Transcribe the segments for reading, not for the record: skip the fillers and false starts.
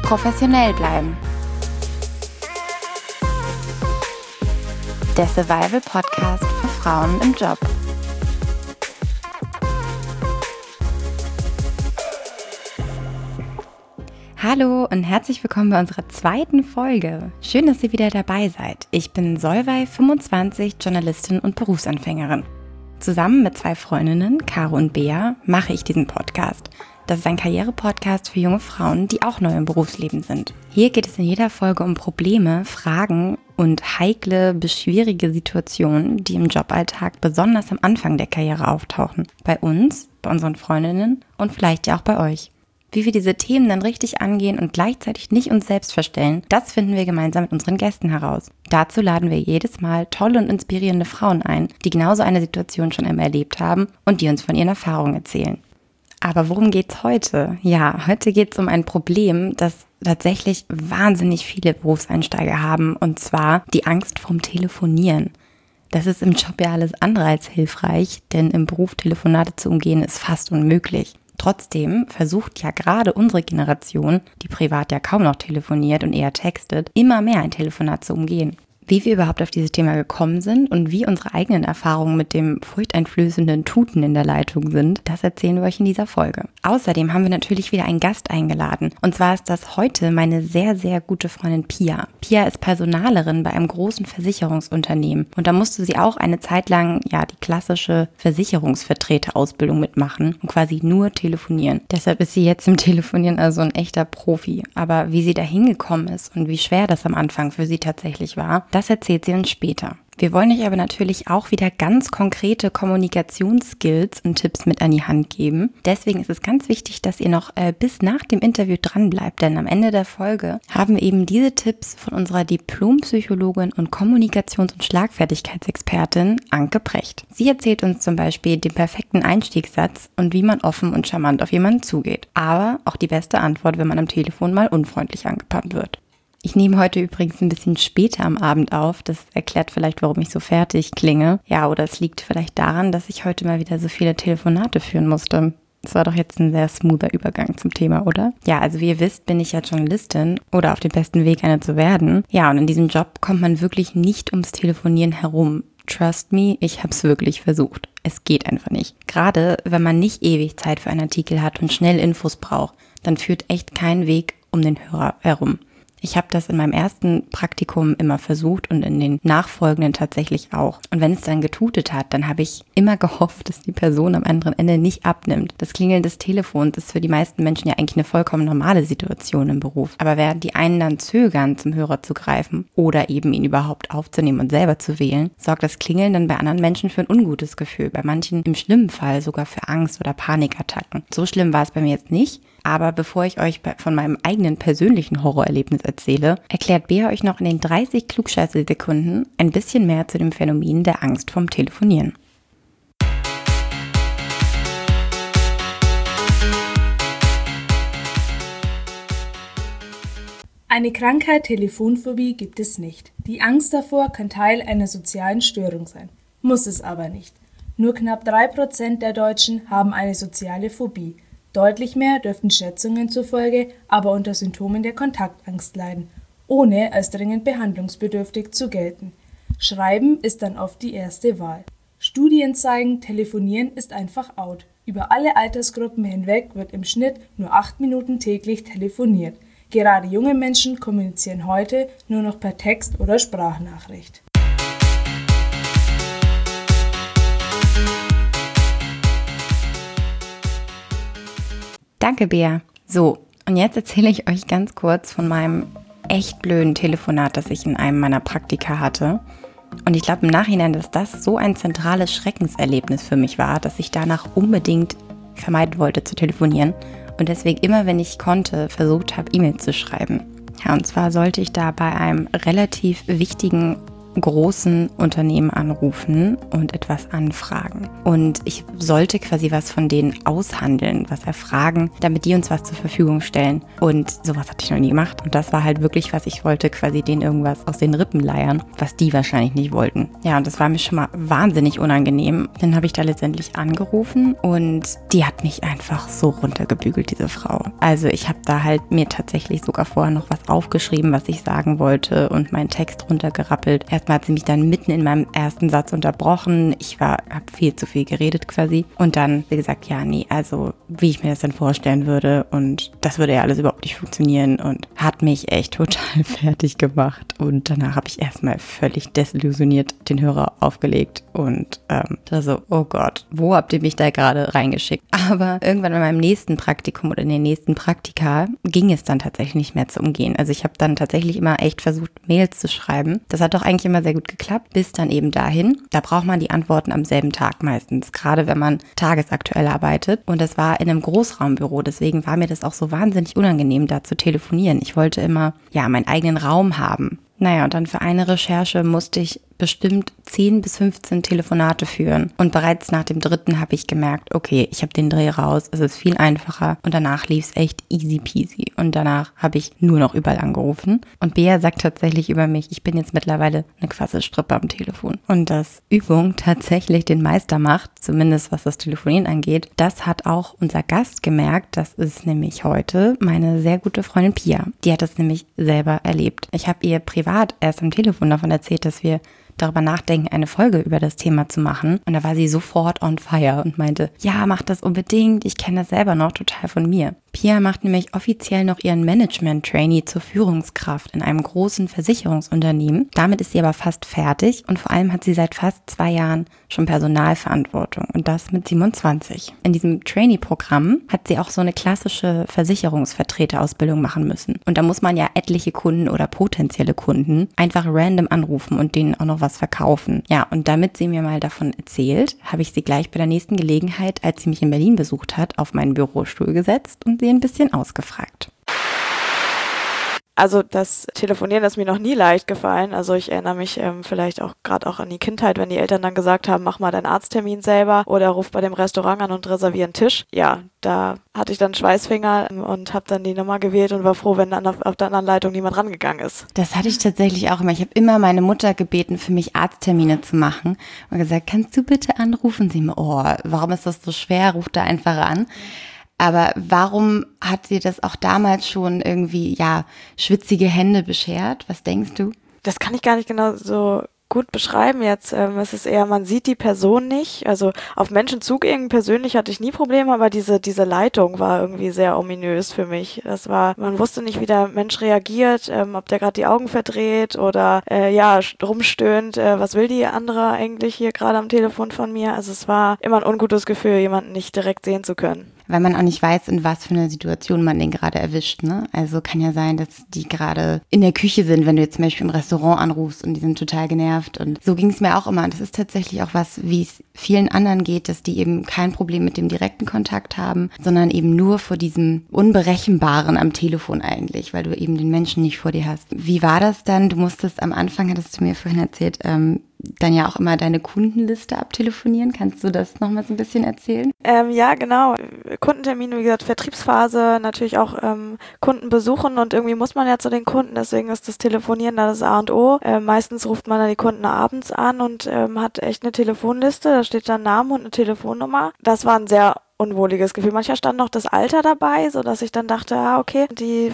Professionell bleiben. Der Survival Podcast für Frauen im Job. Hallo und herzlich willkommen bei unserer zweiten Folge. Schön, dass ihr wieder dabei seid. Ich bin Solveig, 25, Journalistin und Berufsanfängerin. Zusammen mit zwei Freundinnen, Caro und Bea, mache ich diesen Podcast. Das ist ein Karriere-Podcast für junge Frauen, die auch neu im Berufsleben sind. Hier geht es in jeder Folge um Probleme, Fragen und heikle bis schwierige Situationen, die im Joballtag besonders am Anfang der Karriere auftauchen. Bei uns, bei unseren Freundinnen und vielleicht ja auch bei euch. Wie wir diese Themen dann richtig angehen und gleichzeitig nicht uns selbst verstellen, das finden wir gemeinsam mit unseren Gästen heraus. Dazu laden wir jedes Mal tolle und inspirierende Frauen ein, die genauso eine Situation schon einmal erlebt haben und die uns von ihren Erfahrungen erzählen. Aber worum geht's heute? Ja, heute geht's um ein Problem, das tatsächlich wahnsinnig viele Berufseinsteiger haben, und zwar die Angst vorm Telefonieren. Das ist im Job ja alles andere als hilfreich, denn im Beruf Telefonate zu umgehen ist fast unmöglich. Trotzdem versucht ja gerade unsere Generation, die privat ja kaum noch telefoniert und eher textet, immer mehr ein Telefonat zu umgehen. Wie wir überhaupt auf dieses Thema gekommen sind und wie unsere eigenen Erfahrungen mit dem furchteinflößenden Tuten in der Leitung sind, das erzählen wir euch in dieser Folge. Außerdem haben wir natürlich wieder einen Gast eingeladen. Und zwar ist das heute meine sehr, sehr gute Freundin Pia. Pia ist Personalerin bei einem großen Versicherungsunternehmen. Und da musste sie auch eine Zeit lang die klassische Versicherungsvertreterausbildung mitmachen und quasi nur telefonieren. Deshalb ist sie jetzt im Telefonieren also ein echter Profi. Aber wie sie da hingekommen ist und wie schwer das am Anfang für sie tatsächlich war, das erzählt sie uns später. Wir wollen euch aber natürlich auch wieder ganz konkrete Kommunikationsskills und Tipps mit an die Hand geben. Deswegen ist es ganz wichtig, dass ihr noch bis nach dem Interview dran bleibt, denn am Ende der Folge haben wir eben diese Tipps von unserer Diplompsychologin und Kommunikations- und Schlagfertigkeitsexpertin Anke Precht. Sie erzählt uns zum Beispiel den perfekten Einstiegssatz und wie man offen und charmant auf jemanden zugeht. Aber auch die beste Antwort, wenn man am Telefon mal unfreundlich angepammt wird. Ich nehme heute übrigens ein bisschen später am Abend auf. Das erklärt vielleicht, warum ich so fertig klinge. Ja, oder es liegt vielleicht daran, dass ich heute mal wieder so viele Telefonate führen musste. Das war doch jetzt ein sehr smoother Übergang zum Thema, oder? Ja, also wie ihr wisst, bin ich ja Journalistin oder auf dem besten Weg, eine zu werden. Ja, und in diesem Job kommt man wirklich nicht ums Telefonieren herum. Trust me, ich habe es wirklich versucht. Es geht einfach nicht. Gerade wenn man nicht ewig Zeit für einen Artikel hat und schnell Infos braucht, dann führt echt kein Weg um den Hörer herum. Ich habe das in meinem ersten Praktikum immer versucht und in den nachfolgenden tatsächlich auch. Und wenn es dann getutet hat, dann habe ich immer gehofft, dass die Person am anderen Ende nicht abnimmt. Das Klingeln des Telefons ist für die meisten Menschen ja eigentlich eine vollkommen normale Situation im Beruf. Aber während die einen dann zögern, zum Hörer zu greifen oder eben ihn überhaupt aufzunehmen und selber zu wählen, sorgt das Klingeln dann bei anderen Menschen für ein ungutes Gefühl. Bei manchen im schlimmen Fall sogar für Angst oder Panikattacken. So schlimm war es bei mir jetzt nicht. Aber bevor ich euch von meinem eigenen persönlichen Horrorerlebnis erzähle, erklärt Bea euch noch in den 30 Klugscheiße-Sekunden ein bisschen mehr zu dem Phänomen der Angst vorm Telefonieren. Eine Krankheit Telefonphobie gibt es nicht. Die Angst davor kann Teil einer sozialen Störung sein. Muss es aber nicht. Nur knapp 3% der Deutschen haben eine soziale Phobie. Deutlich mehr dürften Schätzungen zufolge aber unter Symptomen der Kontaktangst leiden, ohne als dringend behandlungsbedürftig zu gelten. Schreiben ist dann oft die erste Wahl. Studien zeigen, Telefonieren ist einfach out. Über alle Altersgruppen hinweg wird im Schnitt nur 8 Minuten täglich telefoniert. Gerade junge Menschen kommunizieren heute nur noch per Text oder Sprachnachricht. Danke, Bea. So, und jetzt erzähle ich euch ganz kurz von meinem echt blöden Telefonat, das ich in einem meiner Praktika hatte. Und ich glaube im Nachhinein, dass das so ein zentrales Schreckenserlebnis für mich war, dass ich danach unbedingt vermeiden wollte zu telefonieren und deswegen immer, wenn ich konnte, versucht habe, E-Mails zu schreiben. Ja, und zwar sollte ich da bei einem relativ wichtigen großen Unternehmen anrufen und etwas anfragen. Und ich sollte quasi was von denen aushandeln, was erfragen, damit die uns was zur Verfügung stellen. Und sowas hatte ich noch nie gemacht. Und das war halt wirklich, was ich wollte, quasi denen irgendwas aus den Rippen leiern, was die wahrscheinlich nicht wollten. Ja, und das war mir schon mal wahnsinnig unangenehm. Dann habe ich da letztendlich angerufen und die hat mich einfach so runtergebügelt, diese Frau. Also ich habe da halt mir tatsächlich sogar vorher noch was aufgeschrieben, was ich sagen wollte und meinen Text runtergerappelt. Erstmal hat sie mich dann mitten in meinem ersten Satz unterbrochen. Ich habe viel zu viel geredet quasi. Und dann, wie gesagt, ja, nee, also wie ich mir das dann vorstellen würde. Und das würde ja alles überhaupt nicht funktionieren und hat mich echt total fertig gemacht. Und danach habe ich erstmal völlig desillusioniert den Hörer aufgelegt und da so, oh Gott, wo habt ihr mich da gerade reingeschickt? Aber irgendwann in meinem nächsten Praktikum oder in den nächsten Praktika ging es dann tatsächlich nicht mehr zu umgehen. Also ich habe dann tatsächlich immer echt versucht, Mails zu schreiben. Das hat doch eigentlich immer sehr gut geklappt, bis dann eben dahin. Da braucht man die Antworten am selben Tag meistens, gerade wenn man tagesaktuell arbeitet. Und das war in einem Großraumbüro, deswegen war mir das auch so wahnsinnig unangenehm, da zu telefonieren. Ich wollte immer, ja, meinen eigenen Raum haben. Naja, und dann für eine Recherche musste ich bestimmt 10 bis 15 Telefonate führen. Und bereits nach dem 3. habe ich gemerkt, okay, ich habe den Dreh raus, es ist viel einfacher. Und danach lief es echt easy peasy. Und danach habe ich nur noch überall angerufen. Und Bea sagt tatsächlich über mich, ich bin jetzt mittlerweile eine Quasselstrippe am Telefon. Und dass Übung tatsächlich den Meister macht, zumindest was das Telefonieren angeht, das hat auch unser Gast gemerkt. Das ist nämlich heute meine sehr gute Freundin Pia. Die hat das nämlich selber erlebt. Ich habe ihr privat erst am Telefon davon erzählt, dass wir darüber nachdenken, eine Folge über das Thema zu machen. Und da war sie sofort on fire und meinte, ja, mach das unbedingt. Ich kenne das selber noch total von mir. Pia macht nämlich offiziell noch ihren Management-Trainee zur Führungskraft in einem großen Versicherungsunternehmen. Damit ist sie aber fast fertig und vor allem hat sie seit fast 2 Jahren schon Personalverantwortung und das mit 27. In diesem Trainee-Programm hat sie auch so eine klassische Versicherungsvertreterausbildung machen müssen. Und da muss man ja etliche Kunden oder potenzielle Kunden einfach random anrufen und denen auch noch was verkaufen. Ja, und damit sie mir mal davon erzählt, habe ich sie gleich bei der nächsten Gelegenheit, als sie mich in Berlin besucht hat, auf meinen Bürostuhl gesetzt und sie ein bisschen ausgefragt. Also das Telefonieren ist mir noch nie leicht gefallen. Also ich erinnere mich vielleicht auch gerade auch an die Kindheit, wenn die Eltern dann gesagt haben, mach mal deinen Arzttermin selber oder ruf bei dem Restaurant an und reservier einen Tisch. Ja, da hatte ich dann Schweißfinger und habe dann die Nummer gewählt und war froh, wenn dann auf der anderen Leitung niemand rangegangen ist. Das hatte ich tatsächlich auch immer. Ich habe immer meine Mutter gebeten, für mich Arzttermine zu machen und gesagt, kannst du bitte anrufen? Sie mir, oh, warum ist das so schwer? Ruf da einfach an. Aber warum hat dir das auch damals schon irgendwie, ja, schwitzige Hände beschert? Was denkst du? Das kann ich gar nicht genau so gut beschreiben jetzt. Es ist eher, man sieht die Person nicht. Also auf Menschen zugehen persönlich hatte ich nie Probleme, aber diese Leitung war irgendwie sehr ominös für mich. Das war, man wusste nicht, wie der Mensch reagiert, ob der gerade die Augen verdreht oder rumstöhnt. Was will die andere eigentlich hier gerade am Telefon von mir? Also es war immer ein ungutes Gefühl, jemanden nicht direkt sehen zu können. Weil man auch nicht weiß, in was für eine Situation man den gerade erwischt, ne? Also kann ja sein, dass die gerade in der Küche sind, wenn du jetzt zum Beispiel im Restaurant anrufst und die sind total genervt. Und so ging es mir auch immer. Und das ist tatsächlich auch was, wie es vielen anderen geht, dass die eben kein Problem mit dem direkten Kontakt haben, sondern eben nur vor diesem Unberechenbaren am Telefon eigentlich, weil du eben den Menschen nicht vor dir hast. Wie war das dann? Du musstest am Anfang, hattest du mir vorhin erzählt, dann ja auch immer deine Kundenliste abtelefonieren. Kannst du das nochmal so ein bisschen erzählen? Ja, genau. Kundentermine, wie gesagt, Vertriebsphase, natürlich auch Kunden besuchen und irgendwie muss man ja zu den Kunden, deswegen ist das Telefonieren da das A und O. Meistens ruft man dann die Kunden abends an und hat echt eine Telefonliste, da steht dann Name und eine Telefonnummer. Das war ein sehr unwohliges Gefühl. Manchmal stand noch das Alter dabei, so dass ich dann dachte, okay, die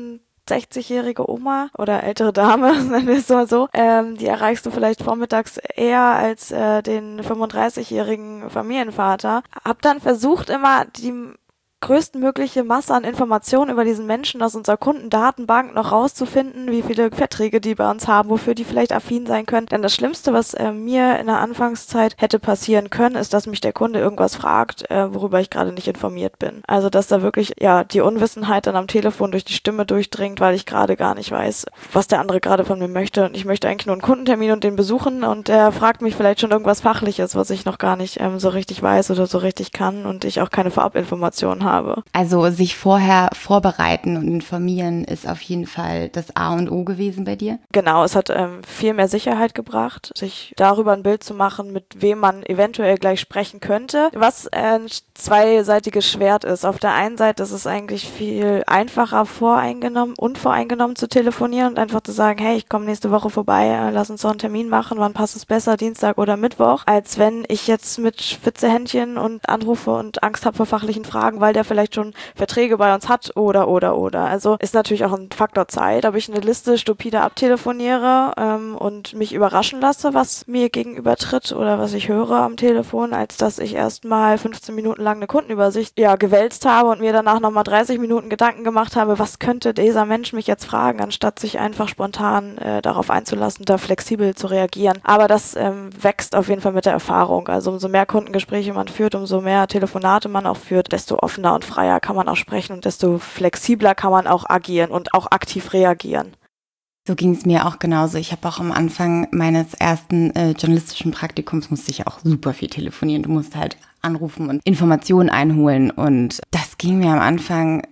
64-jährige Oma oder ältere Dame, nennen wir es mal so, die erreichst du vielleicht vormittags eher als den 35-jährigen Familienvater. Hab dann versucht, immer die größtmögliche Masse an Informationen über diesen Menschen aus unserer Kundendatenbank noch rauszufinden, wie viele Verträge die bei uns haben, wofür die vielleicht affin sein können. Denn das Schlimmste, was mir in der Anfangszeit hätte passieren können, ist, dass mich der Kunde irgendwas fragt, worüber ich gerade nicht informiert bin. Also, dass da wirklich die Unwissenheit dann am Telefon durch die Stimme durchdringt, weil ich gerade gar nicht weiß, was der andere gerade von mir möchte. Und ich möchte eigentlich nur einen Kundentermin und den besuchen und der fragt mich vielleicht schon irgendwas Fachliches, was ich noch gar nicht so richtig weiß oder so richtig kann und ich auch keine Vorabinformationen habe. habe. Also sich vorher vorbereiten und informieren ist auf jeden Fall das A und O gewesen bei dir? Genau, es hat viel mehr Sicherheit gebracht, sich darüber ein Bild zu machen, mit wem man eventuell gleich sprechen könnte, was ein zweiseitiges Schwert ist. Auf der einen Seite ist es eigentlich viel einfacher, unvoreingenommen zu telefonieren und einfach zu sagen, hey, ich komme nächste Woche vorbei, lass uns doch einen Termin machen, wann passt es besser, Dienstag oder Mittwoch, als wenn ich jetzt mit spitze Händchen und anrufe und Angst habe vor fachlichen Fragen, weil der vielleicht schon Verträge bei uns hat oder. Also ist natürlich auch ein Faktor Zeit, ob ich eine Liste stupide abtelefoniere und mich überraschen lasse, was mir gegenüber tritt oder was ich höre am Telefon, als dass ich erstmal 15 Minuten lang eine Kundenübersicht gewälzt habe und mir danach nochmal 30 Minuten Gedanken gemacht habe, was könnte dieser Mensch mich jetzt fragen, anstatt sich einfach spontan darauf einzulassen, da flexibel zu reagieren. Aber das wächst auf jeden Fall mit der Erfahrung. Also umso mehr Kundengespräche man führt, umso mehr Telefonate man auch führt, desto offener und freier kann man auch sprechen und desto flexibler kann man auch agieren und auch aktiv reagieren. So ging es mir auch genauso. Ich habe auch am Anfang meines ersten journalistischen Praktikums musste ich auch super viel telefonieren. Du musst halt anrufen und Informationen einholen und das ging mir am Anfang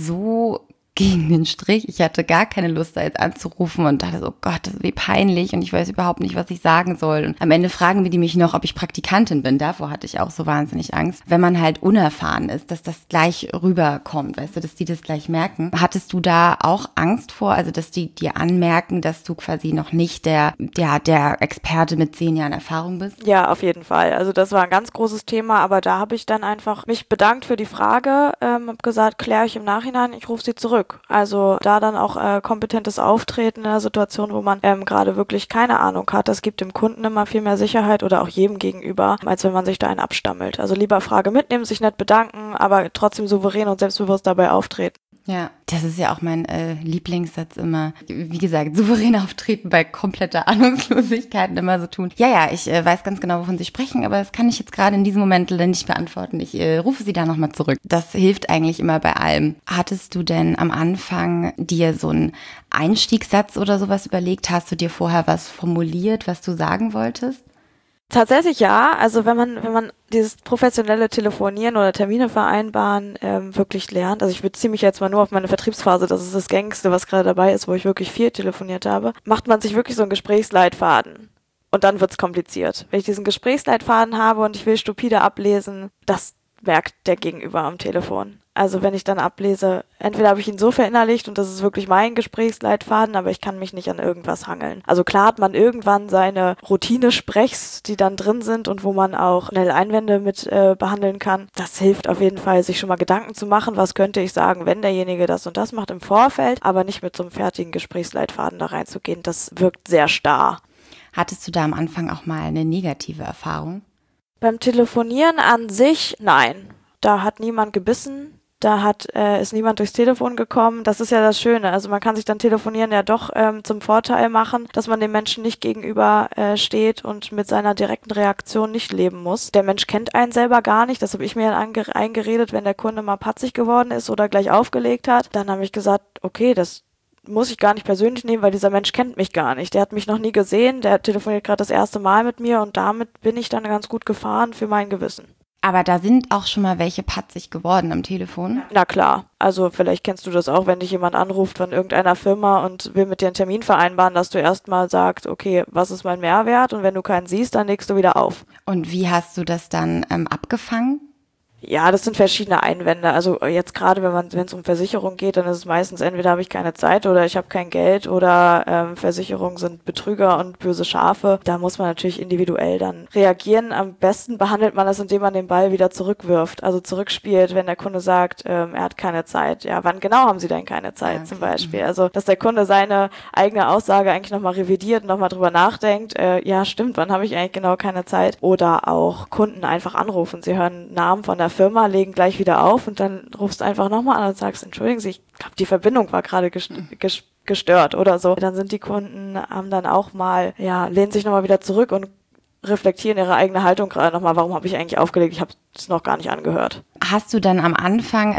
so gegen den Strich. Ich hatte gar keine Lust, da jetzt anzurufen und dachte so, oh Gott, das ist wie peinlich und ich weiß überhaupt nicht, was ich sagen soll. Und am Ende fragen die mich noch, ob ich Praktikantin bin. Davor hatte ich auch so wahnsinnig Angst. Wenn man halt unerfahren ist, dass das gleich rüberkommt, weißt du, dass die das gleich merken. Hattest du da auch Angst vor, also dass die dir anmerken, dass du quasi noch nicht der Experte mit 10 Jahren Erfahrung bist? Ja, auf jeden Fall. Also das war ein ganz großes Thema, aber da habe ich dann einfach mich bedankt für die Frage, habe gesagt, kläre ich im Nachhinein, ich rufe sie zurück. Also da dann auch kompetentes Auftreten in einer Situation, wo man gerade wirklich keine Ahnung hat. Das gibt dem Kunden immer viel mehr Sicherheit oder auch jedem gegenüber, als wenn man sich da einen abstammelt. Also lieber Frage mitnehmen, sich nett bedanken, aber trotzdem souverän und selbstbewusst dabei auftreten. Ja, das ist ja auch mein Lieblingssatz immer. Wie gesagt, souverän auftreten bei kompletter Ahnungslosigkeit und immer so tun. Ja, ich weiß ganz genau, wovon Sie sprechen, aber das kann ich jetzt gerade in diesem Moment nicht beantworten. Ich rufe Sie da nochmal zurück. Das hilft eigentlich immer bei allem. Hattest du denn am Anfang dir so einen Einstiegssatz oder sowas überlegt? Hast du dir vorher was formuliert, was du sagen wolltest? Tatsächlich ja, also wenn man dieses professionelle Telefonieren oder Termine vereinbaren wirklich lernt, also ich beziehe mich jetzt mal nur auf meine Vertriebsphase, das ist das Gängigste, was gerade dabei ist, wo ich wirklich viel telefoniert habe, macht man sich wirklich so einen Gesprächsleitfaden und dann wird's kompliziert. Wenn ich diesen Gesprächsleitfaden habe und ich will stupide ablesen, das merkt der Gegenüber am Telefon. Also wenn ich dann ablese, entweder habe ich ihn so verinnerlicht und das ist wirklich mein Gesprächsleitfaden, aber ich kann mich nicht an irgendwas hangeln. Also klar hat man irgendwann seine Routine-Sprechs, die dann drin sind und wo man auch schnell Einwände mit behandeln kann. Das hilft auf jeden Fall, sich schon mal Gedanken zu machen, was könnte ich sagen, wenn derjenige das und das macht im Vorfeld, aber nicht mit so einem fertigen Gesprächsleitfaden da reinzugehen. Das wirkt sehr starr. Hattest du da am Anfang auch mal eine negative Erfahrung? Beim Telefonieren an sich, nein. Da hat niemand gebissen. Da ist niemand durchs Telefon gekommen. Das ist ja das Schöne. Also man kann sich dann Telefonieren ja doch zum Vorteil machen, dass man dem Menschen nicht gegenüber steht und mit seiner direkten Reaktion nicht leben muss. Der Mensch kennt einen selber gar nicht. Das habe ich mir eingeredet, wenn der Kunde mal patzig geworden ist oder gleich aufgelegt hat. Dann habe ich gesagt, okay, das muss ich gar nicht persönlich nehmen, weil dieser Mensch kennt mich gar nicht. Der hat mich noch nie gesehen. Der telefoniert gerade das erste Mal mit mir und damit bin ich dann ganz gut gefahren für mein Gewissen. Aber da sind auch schon mal welche patzig geworden am Telefon. Na klar, also vielleicht kennst du das auch, wenn dich jemand anruft von irgendeiner Firma und will mit dir einen Termin vereinbaren, dass du erstmal sagst, okay, was ist mein Mehrwert? Und wenn du keinen siehst, dann legst du wieder auf. Und wie hast du das dann abgefangen? Ja, das sind verschiedene Einwände. Also jetzt gerade, wenn es um Versicherung geht, dann ist es meistens entweder habe ich keine Zeit oder ich habe kein Geld oder Versicherungen sind Betrüger und böse Schafe. Da muss man natürlich individuell dann reagieren. Am besten behandelt man das, indem man den Ball wieder zurückwirft, also zurückspielt, wenn der Kunde sagt, er hat keine Zeit. Ja, wann genau haben Sie denn keine Zeit zum Beispiel? Also, dass der Kunde seine eigene Aussage eigentlich nochmal revidiert, nochmal drüber nachdenkt, ja stimmt, wann habe ich eigentlich genau keine Zeit? Oder auch Kunden einfach anrufen. Sie hören Namen von der Firma, legen gleich wieder auf und dann rufst du einfach nochmal an und sagst, entschuldigen Sie, ich glaube, die Verbindung war gerade gestört oder so. Dann sind die Kunden, haben dann auch mal, lehnen sich nochmal wieder zurück und reflektieren ihre eigene Haltung gerade nochmal, warum habe ich eigentlich aufgelegt, ich habe es noch gar nicht angehört. Hast du dann am Anfang, also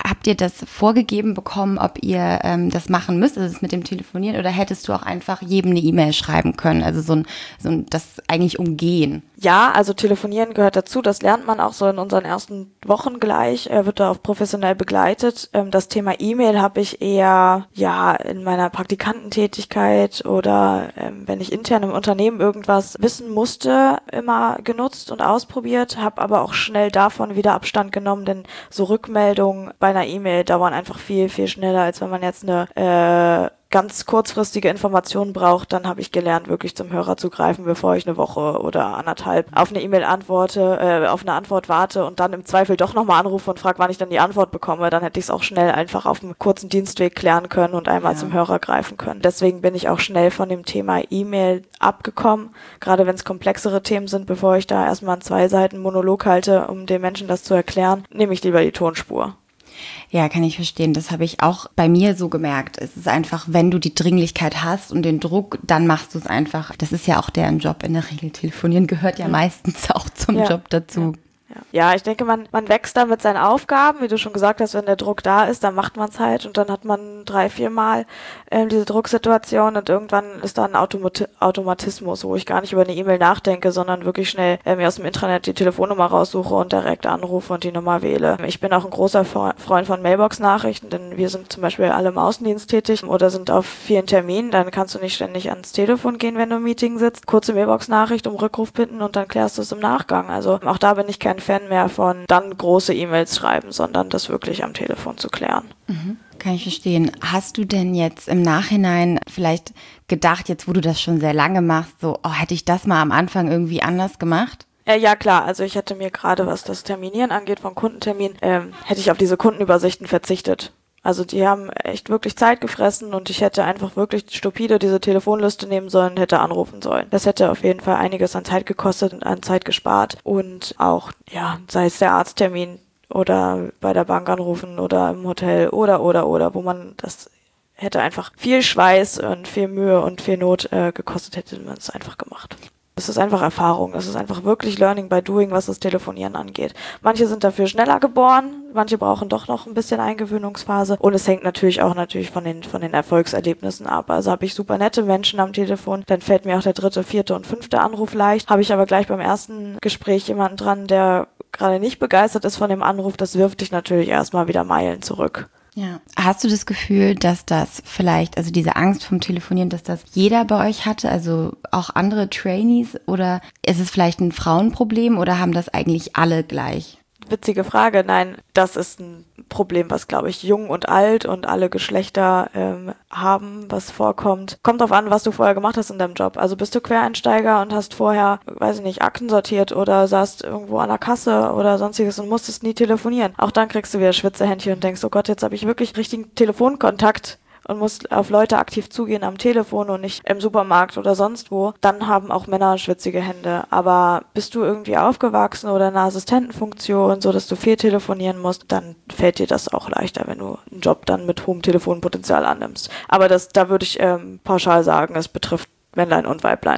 Habt ihr das vorgegeben bekommen, ob ihr das machen müsst, also das mit dem Telefonieren, oder hättest du auch einfach jedem eine E-Mail schreiben können, also so ein das eigentlich umgehen? Ja, also telefonieren gehört dazu, das lernt man auch so in unseren ersten Wochen gleich, wird da auch professionell begleitet. Das Thema E-Mail habe ich eher in meiner Praktikantentätigkeit oder wenn ich intern im Unternehmen irgendwas wissen musste, immer genutzt und ausprobiert, habe aber auch schnell davon wieder Abstand genommen, denn so Rückmeldungen bei einer E-Mail dauern einfach viel, viel schneller, als wenn man jetzt eine ganz kurzfristige Informationen braucht, dann habe ich gelernt, wirklich zum Hörer zu greifen, bevor ich eine Woche oder anderthalb auf eine E-Mail antworte, auf eine Antwort warte und dann im Zweifel doch nochmal anrufe und frage, wann ich dann die Antwort bekomme. Dann hätte ich es auch schnell einfach auf einem kurzen Dienstweg klären können und einmal zum Hörer greifen können. Deswegen bin ich auch schnell von dem Thema E-Mail abgekommen, gerade wenn es komplexere Themen sind, bevor ich da erstmal einen 2 Seiten Monolog halte, um den Menschen das zu erklären, nehme ich lieber die Tonspur. Ja, kann ich verstehen. Das habe ich auch bei mir so gemerkt. Es ist einfach, wenn du die Dringlichkeit hast und den Druck, dann machst du es einfach. Das ist ja auch deren Job in der Regel. Telefonieren gehört ja meistens auch zum Job dazu. Ja, ich denke, man wächst da mit seinen Aufgaben, wie du schon gesagt hast, wenn der Druck da ist, dann macht man es halt und dann hat man 3-4 Mal diese Drucksituation und irgendwann ist da ein Automatismus, wo ich gar nicht über eine E-Mail nachdenke, sondern wirklich schnell mir aus dem Intranet die Telefonnummer raussuche und direkt anrufe und die Nummer wähle. Ich bin auch ein großer Freund von Mailbox-Nachrichten, denn wir sind zum Beispiel alle im Außendienst tätig oder sind auf vielen Terminen, dann kannst du nicht ständig ans Telefon gehen, wenn du im Meeting sitzt. Kurze Mailbox-Nachricht, um Rückruf bitten und dann klärst du es im Nachgang. Also auch da bin ich kein Fan mehr von dann große E-Mails schreiben, sondern das wirklich am Telefon zu klären. Kann ich verstehen. Hast du denn jetzt im Nachhinein vielleicht gedacht, jetzt wo du das schon sehr lange machst, so, hätte ich das mal am Anfang irgendwie anders gemacht? Ja, klar. Also ich hätte mir gerade, was das Terminieren angeht von Kundentermin, hätte ich auf diese Kundenübersichten verzichtet. Also die haben echt wirklich Zeit gefressen und ich hätte einfach wirklich stupide diese Telefonliste nehmen sollen, hätte anrufen sollen. Das hätte auf jeden Fall einiges an Zeit gekostet und an Zeit gespart und auch, sei es der Arzttermin oder bei der Bank anrufen oder im Hotel oder, wo man das hätte einfach viel Schweiß und viel Mühe und viel Not gekostet, hätte man es einfach gemacht. Es ist einfach Erfahrung, es ist einfach wirklich Learning by Doing, was das Telefonieren angeht. Manche sind dafür schneller geboren, manche brauchen doch noch ein bisschen Eingewöhnungsphase und es hängt natürlich von den Erfolgserlebnissen ab. Also habe ich super nette Menschen am Telefon, dann fällt mir auch der 3., 4. und 5. Anruf leicht. Habe ich aber gleich beim ersten Gespräch jemanden dran, der gerade nicht begeistert ist von dem Anruf, das wirft dich natürlich erstmal wieder Meilen zurück. Ja. Hast du das Gefühl, dass das vielleicht, also diese Angst vom Telefonieren, dass das jeder bei euch hatte, also auch andere Trainees, oder ist es vielleicht ein Frauenproblem oder haben das eigentlich alle gleich? Witzige Frage. Nein, das ist ein Problem, was, glaube ich, jung und alt und alle Geschlechter haben, was vorkommt. Kommt drauf an, was du vorher gemacht hast in deinem Job. Also bist du Quereinsteiger und hast vorher, weiß ich nicht, Akten sortiert oder saßt irgendwo an der Kasse oder sonstiges und musstest nie telefonieren. Auch dann kriegst du wieder Schwitzehändchen und denkst, oh Gott, jetzt habe ich wirklich richtigen Telefonkontakt und muss auf Leute aktiv zugehen am Telefon und nicht im Supermarkt oder sonst wo, dann haben auch Männer schwitzige Hände. Aber bist du irgendwie aufgewachsen oder in einer Assistentenfunktion, so dass du viel telefonieren musst, dann fällt dir das auch leichter, wenn du einen Job dann mit hohem Telefonpotenzial annimmst. Aber da würde ich pauschal sagen, es betrifft Männlein und Weiblein.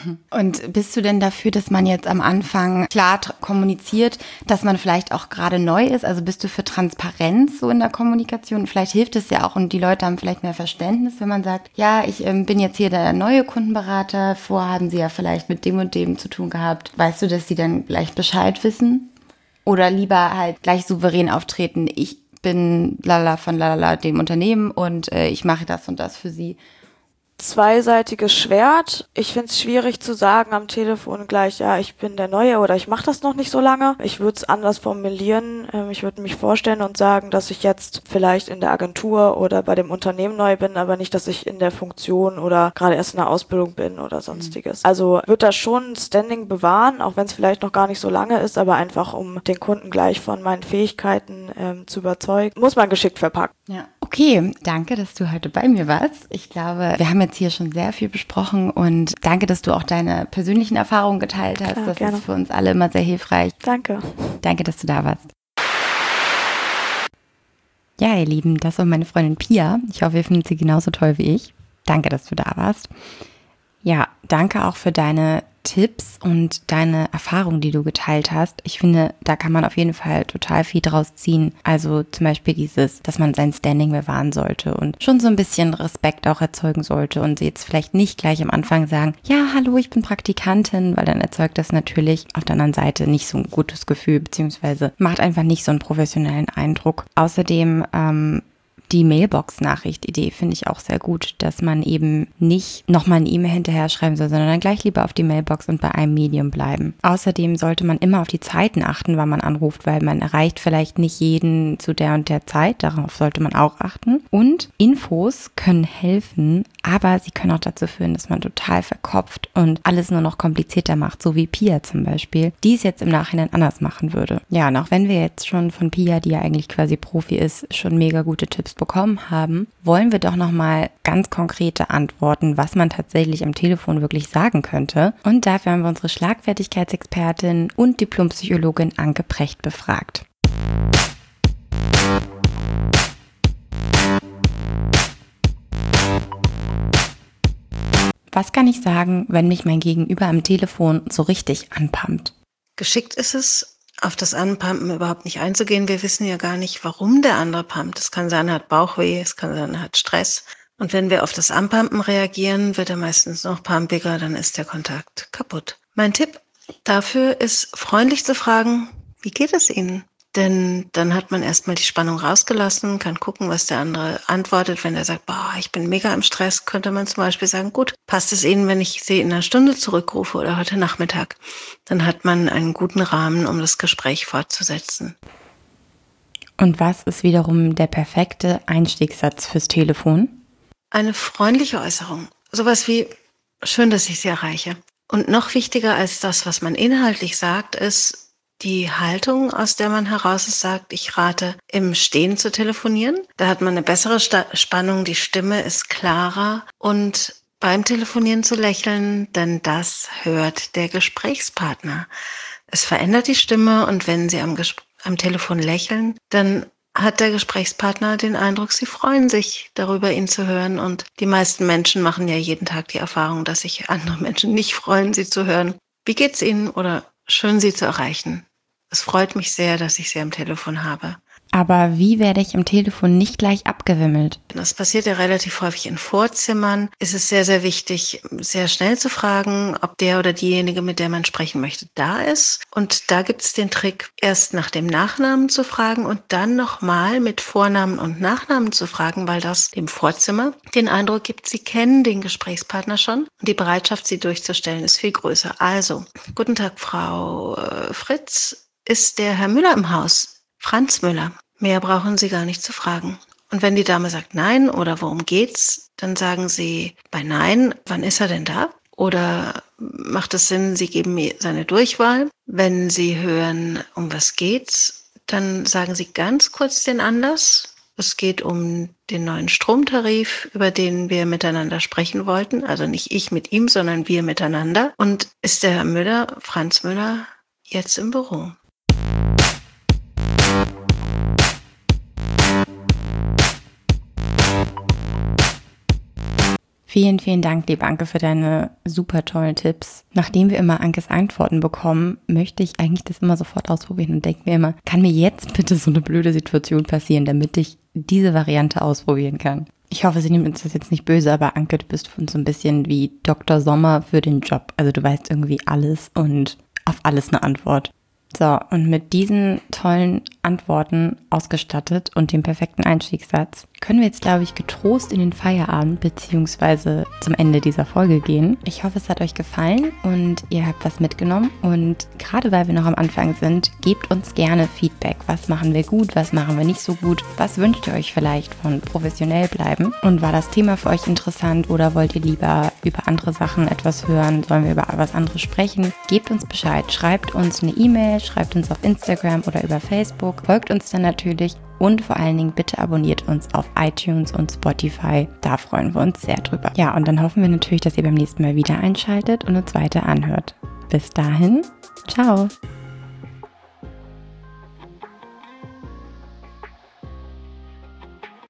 Und bist du denn dafür, dass man jetzt am Anfang klar kommuniziert, dass man vielleicht auch gerade neu ist? Also bist du für Transparenz so in der Kommunikation? Vielleicht hilft es ja auch und die Leute haben vielleicht mehr Verständnis, wenn man sagt, ja, ich bin jetzt hier der neue Kundenberater, vorher haben sie ja vielleicht mit dem und dem zu tun gehabt. Weißt du, dass sie dann gleich Bescheid wissen? Oder lieber halt gleich souverän auftreten, ich bin lalala von lalala dem Unternehmen und ich mache das und das für sie. Zweiseitiges Schwert. Ich finde es schwierig zu sagen am Telefon gleich, ja, ich bin der Neue oder ich mache das noch nicht so lange. Ich würde es anders formulieren. Ich würde mich vorstellen und sagen, dass ich jetzt vielleicht in der Agentur oder bei dem Unternehmen neu bin, aber nicht, dass ich in der Funktion oder gerade erst in der Ausbildung bin oder sonstiges. Also würde das schon ein Standing bewahren, auch wenn es vielleicht noch gar nicht so lange ist, aber einfach um den Kunden gleich von meinen Fähigkeiten zu überzeugen, muss man geschickt verpacken. Ja. Okay, danke, dass du heute bei mir warst. Ich glaube, wir haben jetzt hier schon sehr viel besprochen und danke, dass du auch deine persönlichen Erfahrungen geteilt hast. Klar, das gerne. ist für uns alle immer sehr hilfreich. Danke. Danke, dass du da warst. Ja, ihr Lieben, das war meine Freundin Pia. Ich hoffe, ihr findet sie genauso toll wie ich. Danke, dass du da warst. Ja, danke auch für deine Tipps und deine Erfahrungen, die du geteilt hast. Ich finde, da kann man auf jeden Fall total viel draus ziehen. Also zum Beispiel dieses, dass man sein Standing bewahren sollte und schon so ein bisschen Respekt auch erzeugen sollte und jetzt vielleicht nicht gleich am Anfang sagen, ja, hallo, ich bin Praktikantin, weil dann erzeugt das natürlich auf der anderen Seite nicht so ein gutes Gefühl, beziehungsweise macht einfach nicht so einen professionellen Eindruck. Außerdem, die Mailbox-Nachricht-Idee finde ich auch sehr gut, dass man eben nicht nochmal eine E-Mail hinterher schreiben soll, sondern dann gleich lieber auf die Mailbox und bei einem Medium bleiben. Außerdem sollte man immer auf die Zeiten achten, wann man anruft, weil man erreicht vielleicht nicht jeden zu der und der Zeit. Darauf sollte man auch achten. Und Infos können helfen, aber sie können auch dazu führen, dass man total verkopft und alles nur noch komplizierter macht, so wie Pia zum Beispiel, die es jetzt im Nachhinein anders machen würde. Ja, und auch wenn wir jetzt schon von Pia, die ja eigentlich quasi Profi ist, schon mega gute Tipps bekommen haben, wollen wir doch nochmal ganz konkrete Antworten, was man tatsächlich am Telefon wirklich sagen könnte. Und dafür haben wir unsere Schlagfertigkeitsexpertin und Diplompsychologin Anke Precht befragt. Was kann ich sagen, wenn mich mein Gegenüber am Telefon so richtig anpumpt? Geschickt ist es, auf das Anpumpen überhaupt nicht einzugehen. Wir wissen ja gar nicht, warum der andere pumpt. Es kann sein, er hat Bauchweh, es kann sein, er hat Stress. Und wenn wir auf das Anpumpen reagieren, wird er meistens noch pumpiger, dann ist der Kontakt kaputt. Mein Tipp dafür ist, freundlich zu fragen, wie geht es Ihnen? Denn dann hat man erstmal die Spannung rausgelassen, kann gucken, was der andere antwortet. Wenn er sagt, boah, ich bin mega im Stress, könnte man zum Beispiel sagen, gut, passt es Ihnen, wenn ich Sie in einer Stunde zurückrufe oder heute Nachmittag? Dann hat man einen guten Rahmen, um das Gespräch fortzusetzen. Und was ist wiederum der perfekte Einstiegssatz fürs Telefon? Eine freundliche Äußerung. Sowas wie, schön, dass ich Sie erreiche. Und noch wichtiger als das, was man inhaltlich sagt, ist die Haltung, aus der man heraus sagt, ich rate, im Stehen zu telefonieren. Da hat man eine bessere Spannung, die Stimme ist klarer und beim Telefonieren zu lächeln, denn das hört der Gesprächspartner. Es verändert die Stimme und wenn Sie am Telefon lächeln, dann hat der Gesprächspartner den Eindruck, Sie freuen sich darüber, ihn zu hören. Und die meisten Menschen machen ja jeden Tag die Erfahrung, dass sich andere Menschen nicht freuen, sie zu hören. Wie geht's Ihnen oder schön, Sie zu erreichen? Es freut mich sehr, dass ich Sie am Telefon habe. Aber wie werde ich am Telefon nicht gleich abgewimmelt? Das passiert ja relativ häufig in Vorzimmern. Es ist sehr, sehr wichtig, sehr schnell zu fragen, ob der oder diejenige, mit der man sprechen möchte, da ist. Und da gibt es den Trick, erst nach dem Nachnamen zu fragen und dann nochmal mit Vornamen und Nachnamen zu fragen, weil das dem Vorzimmer den Eindruck gibt, Sie kennen den Gesprächspartner schon und die Bereitschaft, Sie durchzustellen, ist viel größer. Also, guten Tag, Frau Fritz. Ist der Herr Müller im Haus? Franz Müller. Mehr brauchen Sie gar nicht zu fragen. Und wenn die Dame sagt Nein oder worum geht's, dann sagen Sie bei Nein, wann ist er denn da? Oder macht es Sinn, Sie geben mir seine Durchwahl? Wenn Sie hören, um was geht's, dann sagen Sie ganz kurz den Anlass. Es geht um den neuen Stromtarif, über den wir miteinander sprechen wollten. Also nicht ich mit ihm, sondern wir miteinander. Und ist der Herr Müller, Franz Müller, jetzt im Büro? Vielen, vielen Dank, liebe Anke, für deine super tollen Tipps. Nachdem wir immer Ankes Antworten bekommen, möchte ich eigentlich das immer sofort ausprobieren und denke mir immer, kann mir jetzt bitte so eine blöde Situation passieren, damit ich diese Variante ausprobieren kann. Ich hoffe, sie nimmt uns das jetzt nicht böse, aber Anke, du bist für uns so ein bisschen wie Dr. Sommer für den Job. Also du weißt irgendwie alles und auf alles eine Antwort. So, und mit diesen tollen Antworten ausgestattet und dem perfekten Einstiegssatz können wir jetzt, glaube ich, getrost in den Feierabend bzw. zum Ende dieser Folge gehen. Ich hoffe, es hat euch gefallen und ihr habt was mitgenommen. Und gerade weil wir noch am Anfang sind, gebt uns gerne Feedback. Was machen wir gut, was machen wir nicht so gut? Was wünscht ihr euch vielleicht von professionell bleiben? Und war das Thema für euch interessant oder wollt ihr lieber über andere Sachen etwas hören? Sollen wir über was anderes sprechen? Gebt uns Bescheid. Schreibt uns eine E-Mail, schreibt uns auf Instagram oder über Facebook. Folgt uns dann natürlich. Und vor allen Dingen bitte abonniert uns auf iTunes und Spotify. Da freuen wir uns sehr drüber. Ja, und dann hoffen wir natürlich, dass ihr beim nächsten Mal wieder einschaltet und uns weiter anhört. Bis dahin, ciao!